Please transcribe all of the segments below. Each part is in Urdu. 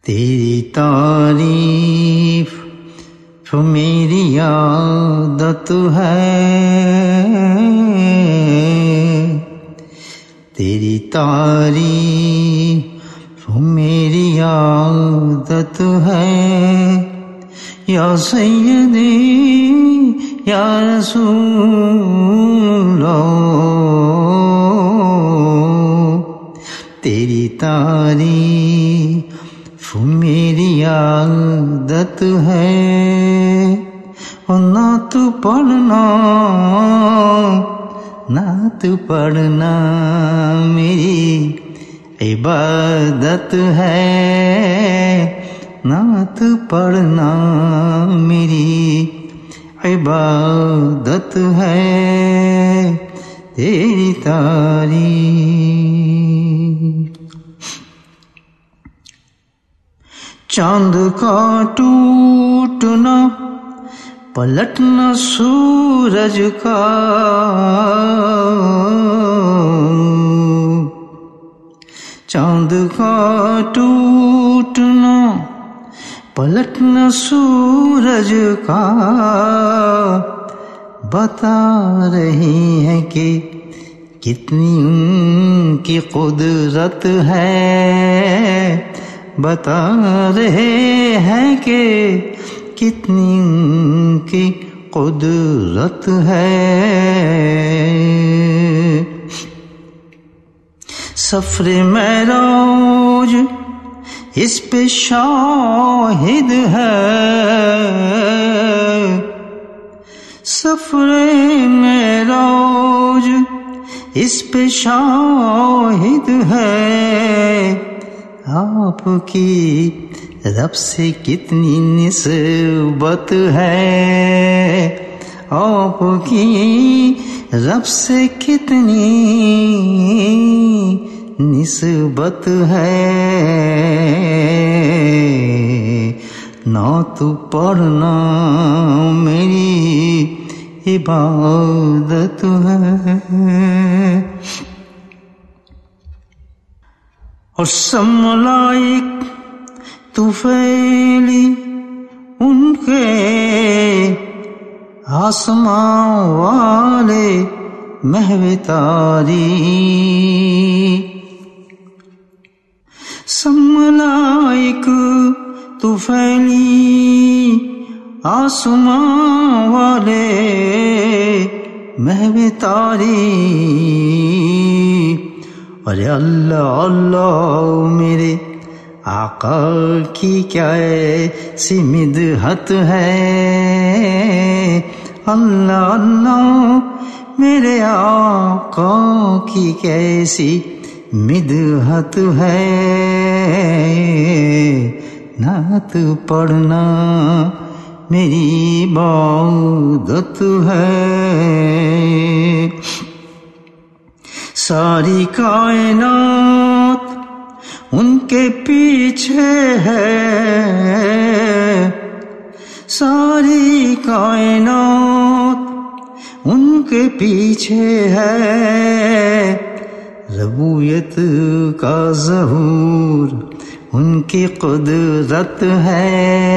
تیری تعریف تو میری عادت ہے، تیری تعریف تو میری عادت ہے، یا سیدی یا رسول تیری تعریف میری عادت ہے، اور نعت پڑھنا میری عبادت ہے، نعت پڑھنا میری عبادت ہے، تیری تعریف۔ چاند کا ٹوٹنا پلٹنا سورج کا، چاند کا ٹوٹنا پلٹنا سورج کا، بتا رہی ہے کہ کتنی ان کی قدرت ہے، بتا رہے ہیں کہ کتنی ان کی قدرت ہے۔ سفر معراج اس پہ شاہد ہے، سفر معراج اس پہ شاہد ہے، آپ کی رب سے کتنی نسبت ہے، آپ کی رب سے کتنی نسبت ہے، نعت پڑھنا میری عبادت ہے، اور سب ملائک طفیلی ان کے آسماں والے محو تاریک، سب ملائک طفیلی آسماں والے محو تاریک، ارے اللہ اللہ میرے آقا کی کیا ایسی مدحت ہے، اللہ اللہ میرے آقا کی کیسی مدحت ہے، نعت پڑھنا میری عبادت ہے، ساری کائنات ان کے پیچھے ہے، ساری کائنات ان کے پیچھے ہے، ربوبیت کا ظہور ان کی قدرت ہے،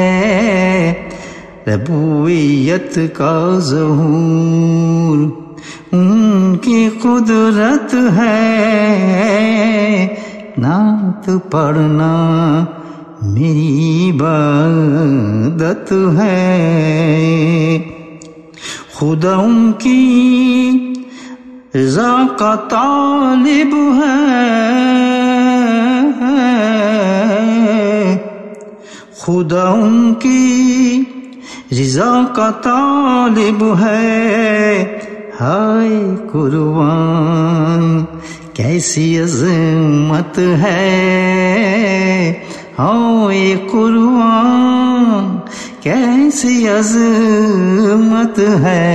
ربوبیت کا ظہور ان کی قدرت ہے، نعت پڑھنا میری عبادت ہے، خدا ان کی رضا کا طالب ہے، خدا ان کی رضا کا طالب ہے، ہائے قربان کیسی عظمت ہے، ہائے قربان کیسی عظمت ہے،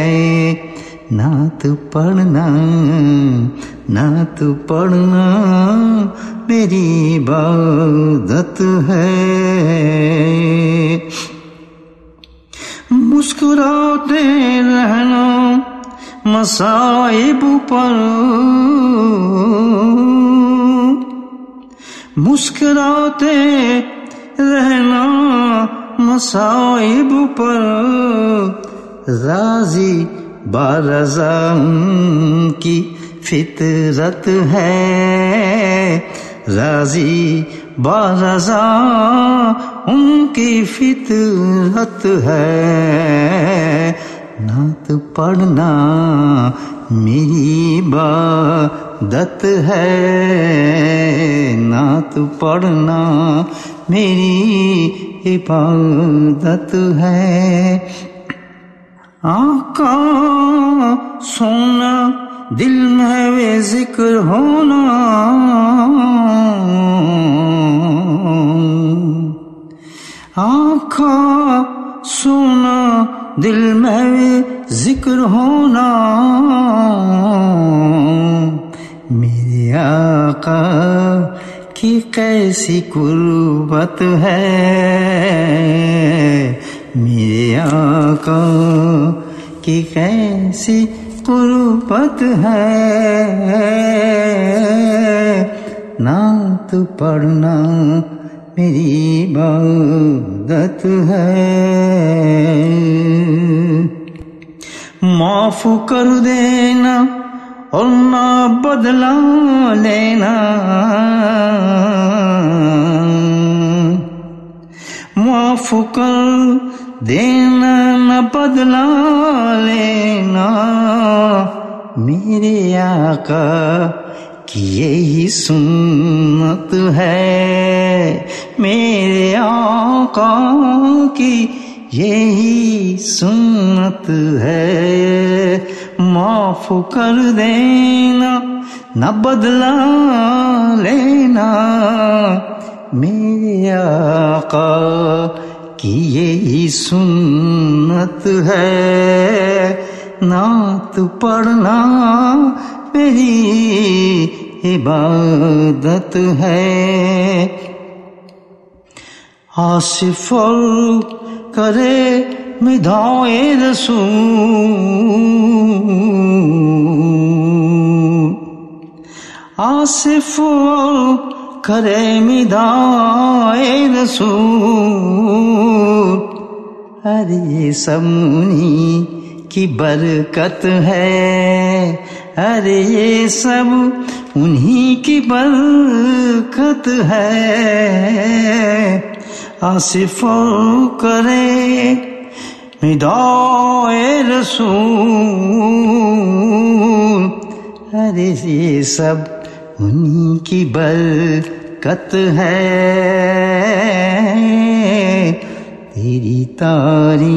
نعت پڑھنا نعت پڑھنا میری عبادت ہے، مسکراتے رہنا مصائب پر، مسکراتے رہنا مصائب پر، راضی بارضا ان کی فطرت ہے، راضی بارضا ان کی فطرت ہے، نعت پڑھنا میری عبادت ہے، نعت پڑھنا میری عبادت ہے۔ آقا سونا دل میں ذکر ہونا، آقا سونا دل میں ذکر ہونا، میرے آقا کی کیسی قربت ہے، میرے آقا کی کیسی قربت ہے، نعت پڑھنا میری عبادت ہے۔ معاف کر دینا اور نہ بدلہ لینا، معاف کر دینا نہ بدلہ لینا، میرے آقا کی یہی سنت ہے، میرے آقا کی یہی سنت ہے، معاف کر دینا نہ بدلہ لینا، میرے آقا کی یہی سنت ہے، نعت پڑھنا میری عبادت ہے۔ آصف اور کرے مدحِ رسول، آصف اور کرے مدحِ رسول، ارے سب انہی کی برکت ہے، ارے یہ سب انہی کی برکت ہے، آصف کرے مدحِ رسول، ارے یہ سب انہی کی برکت ہے، تیری تعریف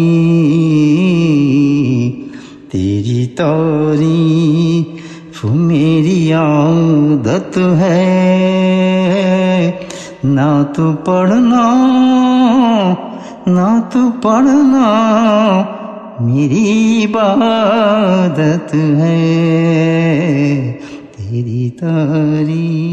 میری عادت ہے، نعت پڑھنا میری عبادت ہے، تیری تعریف